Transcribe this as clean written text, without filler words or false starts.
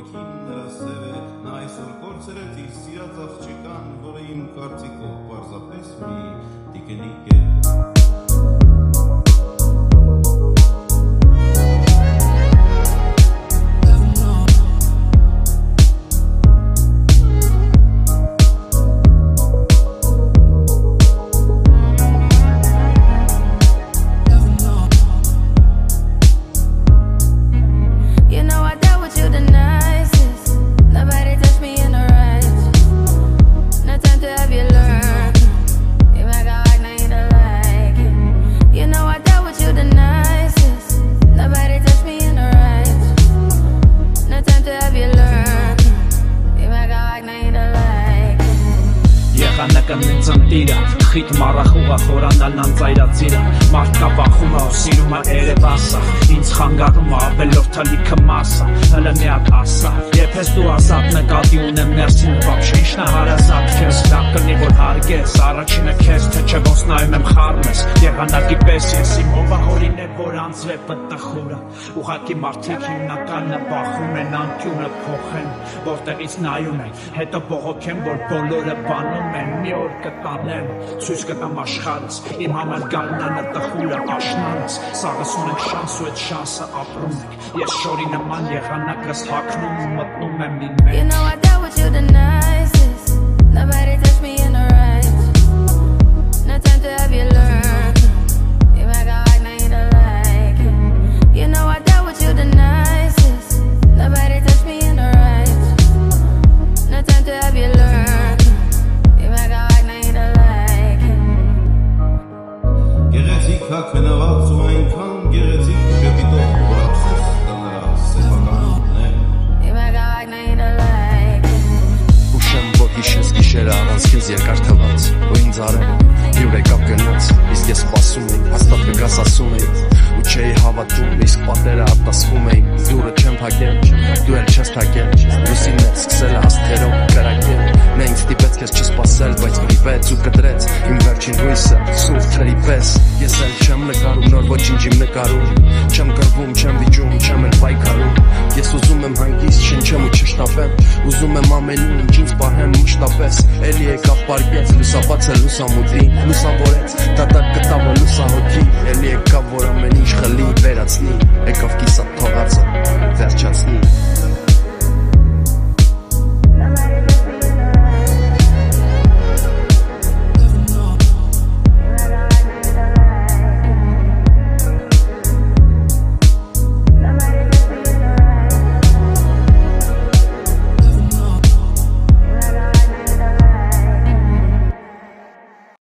Հոգին նրա սև է, նա այսօր կորցրեց իր սիրած աղջիկան, որը իմ կարծիքով պարզապես մի տիկնիկ է։ Եղանակն ծնտիրը, խիտ մարախուղա խորանանան ծայրացիրը Մարդկա բախում է ու սիրում է երևասա Ինձ խանգարում է ավելորդը լիքը մասա Հլը միակ ասա Եպես դու ազատ նկատի ունեմ ներսին վապշե Իշնա հարազատ քեզ լավ կնի որ հարգես Առաջինը քեզ թե չէ ոնց նայում եմ խառնես Եղանակի պես ես իմ հովահորին է որ անձվե պտխուրը Ուղակի մարդիկ հիմնականը բախում են անկյունը փոխեն Որտեղից նայում են հետո բողոքեն որ բոլորը բանում են մի օր կտանեմ Ցույց կտամ աշխարհս Իմ համար գարնանը տխուրը աշնանս Սաղս ունենք շանս ու այդ շանսը ապրում ենք Ես շորի նման եղանակս հագնում ու մտնում եմ իմ մեջ You know I dealt with you the nicest Nobody touched me in the right No time to have you learn You make a like now you don't like it You know I dealt with you the nicest Nobody touched me in the right No time to have you learn Գեղեցիկ հագնված ու այնքան գեղեցիկ շեպիտով որ ափսոս կա նրա սեփականն է Ուշեմ որ հիշես գիշերը առանց քեզ երկար թվաց ու ինձ արևը հյուր եկավ գնաց իսկ ես սպասում էի հաստատ կգաս ասում էի ու չէի հավատում իսկ պատերը արտասվում էին դուրը չեմ փակել դու էլ չես թակել լուսինն է սկսել աստղերով կրակել նա ինձ ստիպեց քեզ չսպասել բայց վրիպեց ու կտրեց իմ վերջին հույսը սուր թրի պես ես էլ չեմ նկարում նոր ոչինչ իմ նկարում չեմ գրվում չեմ վիճում չեմ էլ պայքարում ես ուզում եմ հանգիստ շնչեմ ու չշտապեմ ուզում եմ ամեն ինչ ինձ պահեմ մշտապես էլի եկավ պարկեց լուսաբաց է լուսամուտին